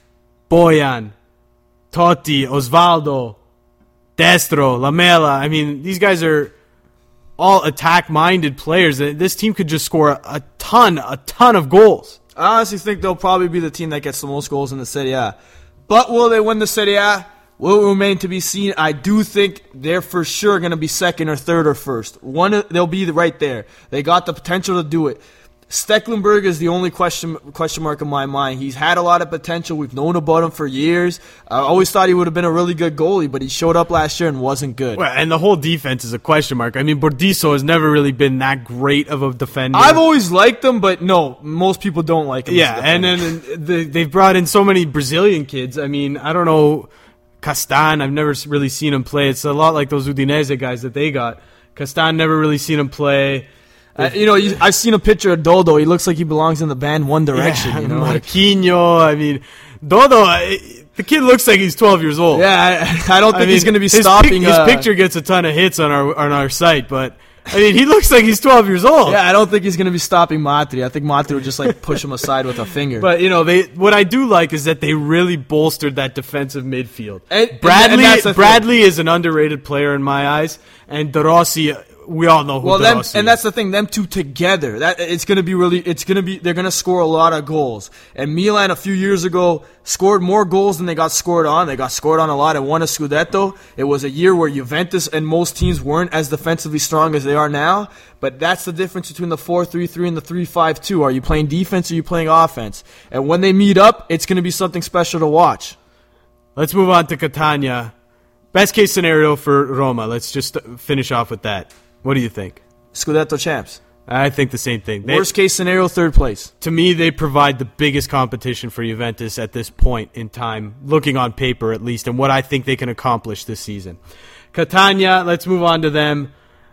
Bojan, Totti, Osvaldo, Destro, Lamela. I mean, these guys are all attack-minded players. This team could just score a ton, a ton of goals. I honestly think they'll probably be the team that gets the most goals in the Serie A. But will they win the Serie A? Will remain to be seen. I do think they're for sure going to be second or third or first. One, they'll be right there. They got the potential to do it. Stecklenburg is the only question question mark in my mind. He's had a lot of potential. We've known about him for years. I always thought he would have been a really good goalie, but he showed up last year and wasn't good. Well, and the whole defense is a question mark. I mean, Bordiso has never really been that great of a defender. I've always liked him, but no, most people don't like him. Yeah, and then the, they've brought in so many Brazilian kids. I mean, I don't know, Castan, I've never really seen him play. It's a lot like those Udinese guys that they got. Castan, never really seen him play. Uh, you know, I've seen a picture of Dodo. He looks like he belongs in the band One Direction. Yeah, you know, Marquinhos. I mean, Dodo. The kid looks like he's twelve years old. Yeah, I, I don't think I mean, he's going to be his stopping. Pic, his uh, picture gets a ton of hits on our on our site, but I mean, he looks like he's twelve years old. Yeah, I don't think he's going to be stopping Matri. I think Matri would just like push him aside with a finger. But you know, they what I do like is that they really bolstered that defensive midfield. And, Bradley and, and Bradley thing. is an underrated player in my eyes, and De Rossi. We all know who well, De them, Rossi and is. that's the thing. Them two together, that it's going to be really. It's going to be. They're going to score a lot of goals. And Milan a few years ago scored more goals than they got scored on. They got scored on a lot and won a Scudetto. It was a year where Juventus and most teams weren't as defensively strong as they are now. But that's the difference between the four three three and the three five two. Are you playing defense or are you playing offense? And when they meet up, it's going to be something special to watch. Let's move on to Catania. Best case scenario for Roma. Let's just finish off with that. What do you think? Scudetto champs. I think the same thing. They, Worst case scenario, third place. To me, they provide the biggest competition for Juventus at this point in time, looking on paper at least, and what I think they can accomplish this season. Catania, let's move on to them.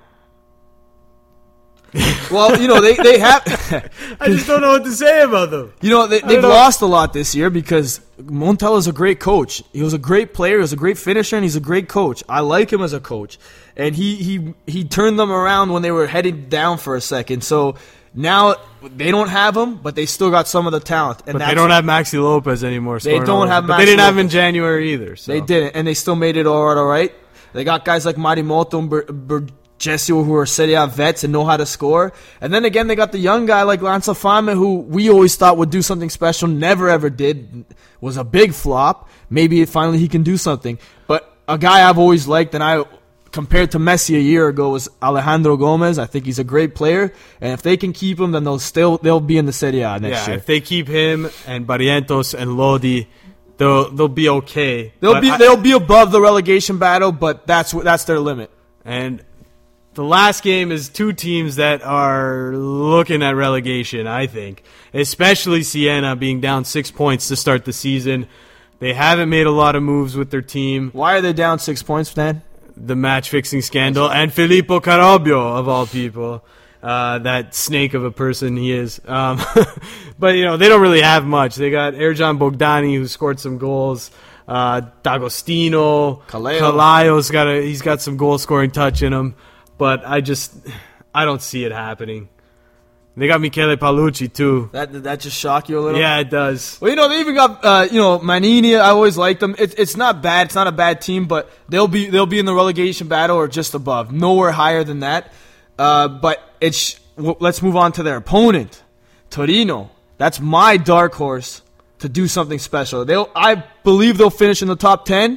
Well, you know, they, they have... I just don't know what to say about them. You know, they, they've lost a lot this year because Montella's a great coach. He was a great player, he was a great finisher, and he's a great coach. I like him as a coach. And he, he, he turned them around when they were headed down for a second. So now they don't have him, but they still got some of the talent. And but they don't have Maxi Lopez anymore. They don't have Maxi But they didn't Lopez. have him in January either. So. They didn't, and they still made it all right, all right. They got guys like Marimoto and Ber- Ber- Jesio who are Serie A vets and know how to score. And then again, they got the young guy like Lanzafame who we always thought would do something special, never ever did, was a big flop. Maybe finally he can do something. But a guy I've always liked, and I compared to Messi a year ago, was Alejandro Gomez. I think he's a great player, and if they can keep him, then they'll still they'll be in the Serie A next yeah, year. If they keep him and Barrientos and Lodi, they'll they'll be okay. They'll but be I, they'll be above the relegation battle, but that's that's their limit. And the last game is two teams that are looking at relegation, I think. Especially Siena being down six points to start the season. They haven't made a lot of moves with their team. Why are they down six points, Dan? The match-fixing scandal. And Filippo Carobio, of all people. Uh, that snake of a person he is. Um, but, you know, they don't really have much. They got Erjan Bogdani, who scored some goals. Uh, D'Agostino. Caleo. Calaio's got a, he's got some goal-scoring touch in him. But I just, I don't see it happening. They got Michele Paolucci, too. That did that just shock you a little? Yeah, it does. Well, you know, they even got, uh, you know, Manini. I always liked them. It's it's not bad. It's not a bad team, but they'll be they'll be in the relegation battle or just above. Nowhere higher than that. Uh, but it's w- let's move on to their opponent, Torino. That's my dark horse to do something special. They'll, I believe they'll finish in the top ten.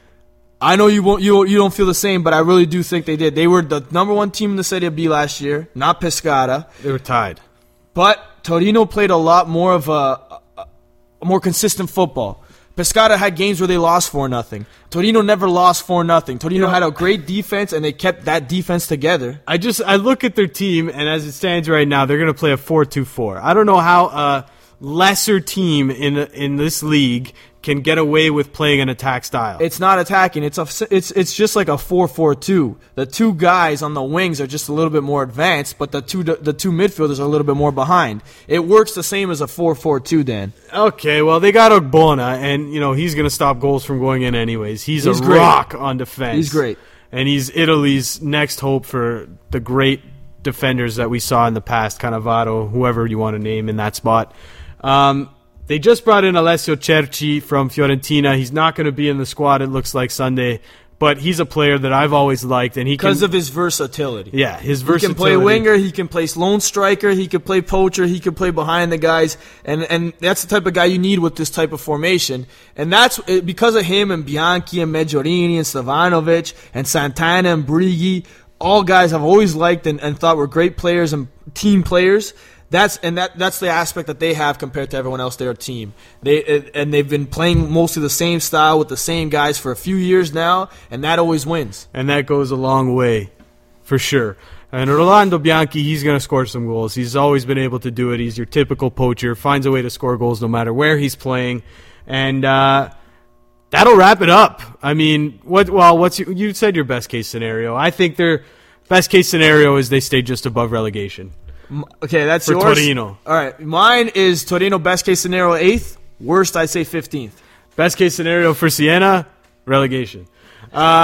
I know you won't, you you don't feel the same, but I really do think they did. They were the number one team in the Serie B last year, not Pescara. They were tied. But Torino played a lot more of a, a, a more consistent football. Pescara had games where they lost four nothing. Torino never lost four nothing. Torino had a great defense, and they kept that defense together. I just I look at their team, and as it stands right now, they're going to play a four two four. I don't know how a lesser team in in this league can get away with playing an attack style. It's not attacking. It's a, it's it's just like a four four two. The two guys on the wings are just a little bit more advanced, but the two the two midfielders are a little bit more behind. It works the same as a four four two, Dan. Okay, well, they got Ogbonna, and you know he's going to stop goals from going in anyways. He's, He's a great. rock on defense. He's great. And he's Italy's next hope for the great defenders that we saw in the past, Cannavaro, whoever you want to name in that spot. Um, they just brought in Alessio Cerci from Fiorentina. He's not going to be in the squad, it looks like, Sunday, but he's a player that I've always liked. and he Because can, of his versatility. Yeah, his He versatility. can play winger, he can play lone striker, he can play poacher, he can play behind the guys, and and that's the type of guy you need with this type of formation. And that's because of him and Bianchi and Meggiorini and Stevanovic and Santana and Brighi, all guys I've always liked and, and thought were great players and team players. That's and that that's the aspect that they have compared to everyone else. They're a team. They and they've been playing mostly the same style with the same guys for a few years now, and that always wins. And that goes a long way, for sure. And Rolando Bianchi, he's going to score some goals. He's always been able to do it. He's your typical poacher, finds a way to score goals no matter where he's playing, and uh, that'll wrap it up. I mean, what? Well, what's your, you said your best case scenario? I think their best case scenario is they stay just above relegation. Okay, that's For yours. Torino. All right, mine is Torino best case scenario eighth, worst I'd say fifteenth. Best case scenario for Siena, relegation. Uh,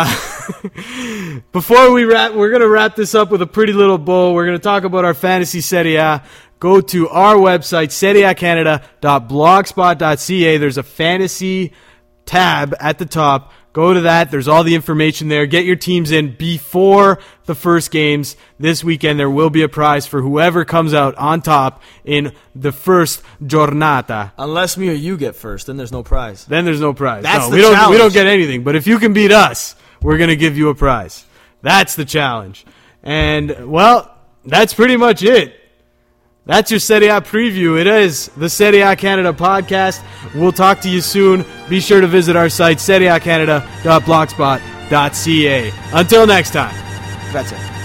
before we wrap, we're going to wrap this up with a pretty little bow. We're going to talk about our fantasy Serie A. Go to our website, serie a canada dot blogspot dot c a. There's a fantasy tab at the top. Go to that. There's all the information there. Get your teams in before the first games. This weekend, there will be a prize for whoever comes out on top in the first giornata. Unless me or you get first, then there's no prize. Then there's no prize. That's no, the we don't, challenge. We don't get anything. But if you can beat us, we're going to give you a prize. That's the challenge. And, well, that's pretty much it. That's your Serie A preview. It is the Serie A Canada podcast. We'll talk to you soon. Be sure to visit our site, serie a canada dot blogspot dot c a. Until next time. That's it.